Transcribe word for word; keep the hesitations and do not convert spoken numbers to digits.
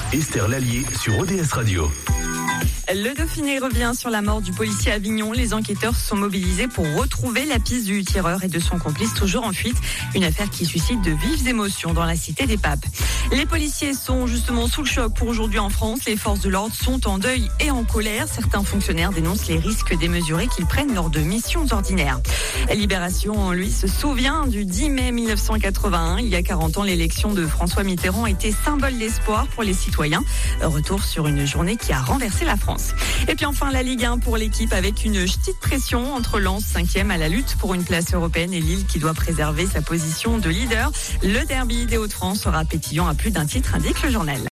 Esther Lallier sur O D S Radio. Le Dauphiné revient sur la mort du policier à Avignon. Les enquêteurs se sont mobilisés pour retrouver la piste du tireur et de son complice toujours en fuite. Une affaire qui suscite de vives émotions dans la cité des papes. Les policiers sont justement sous le choc pour aujourd'hui en France. Les forces de l'ordre sont en deuil et en colère. Certains fonctionnaires dénoncent les risques démesurés qu'ils prennent lors de missions ordinaires. Libération, lui, se souvient du dix mai mille neuf cent quatre-vingt-un. Il y a quarante ans, l'élection de François Mitterrand était symbole d'espoir pour les citoyens. Retour sur une journée qui a renversé la France. Et puis enfin, la Ligue un pour l'équipe avec une petite pression entre Lens, cinquième à la lutte pour une place européenne, et Lille qui doit préserver sa position de leader. Le derby des Hauts-de-France sera pétillant à plus d'un titre, indique le journal.